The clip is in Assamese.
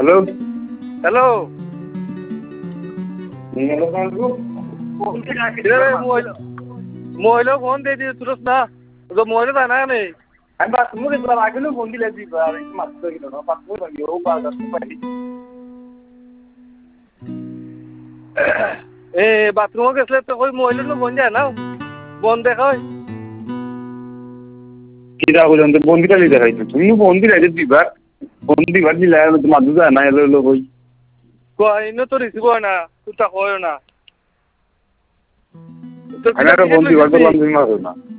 हेलो हेलो मोबाइल फोन दे दिए तुरंत ना तो मोबाइल था ना नहीं আমি বাথরুমে গেছিলাম আগেও ফোন দিলে দিবা আর একটু মাত্র গেল না বাথরুমে গিয়ে ও বাজার পাইলি ए बाथरूम गेसले तो कोई मोबाइल नो फोन जाए ना फोन देखो কি দা বলেন তো ফোন দিলে দেখাইছো তুমি ফোন দিলে দিবার দিলে মাদু যায় না এলো কই कोई नो तो रिसीव हो ना तू तक हो ना আমি একটা ফোন দিবার বললাম তুমি মারো না